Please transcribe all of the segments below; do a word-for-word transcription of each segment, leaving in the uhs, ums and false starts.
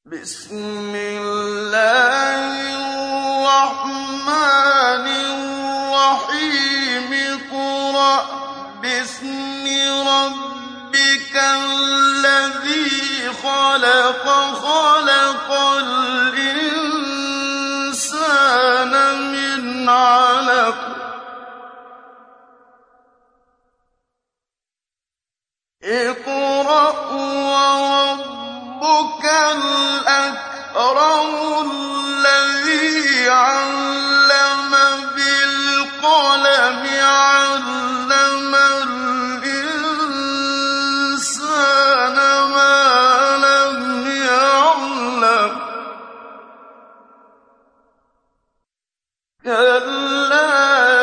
بسم الله الرحمن الرحيم اقرأ باسم ربك الذي خلق خلق الإنسان من علق اقرأ وربك الأكرم الذي علم بالقلم علم الإنسان ما لم يعلم كلا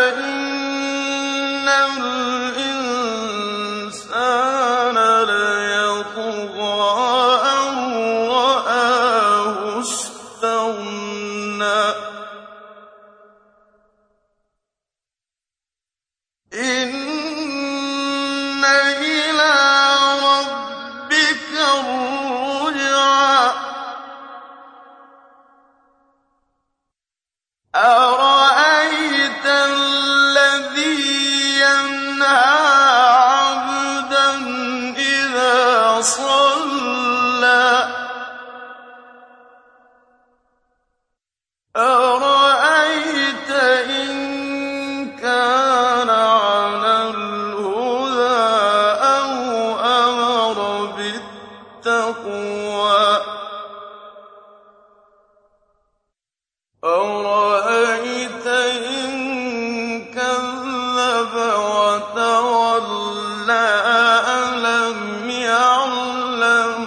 إن الإنسان ليطغى أن رآه استغنى إن إلى ربك الرجعى أرأيت الذي ينهى عبدا إذا صلى أرأيت إن كان على الهدى أو أمر بالتقوى أرأيت إن كذب وتولى ألم يعلم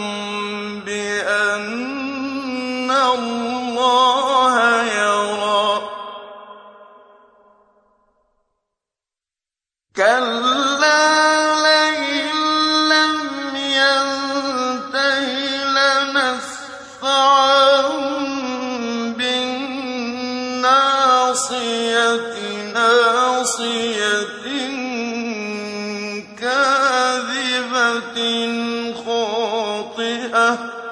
بأن الله يرى كلا لئن لم ينته لنسفعا بالناصية ناصية كاذبة خاطئة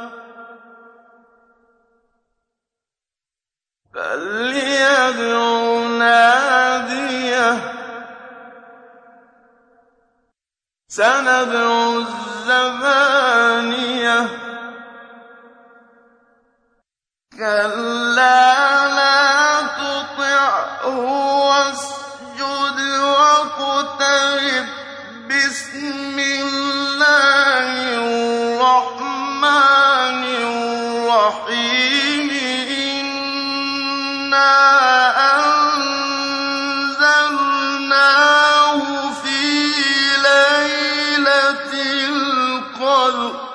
فليدع ناديه سندع الزبانية كلا لا تطعه واسجد واقترب بسم الله الرحمن الرحيم إنا أنزلناه في ليلة القدر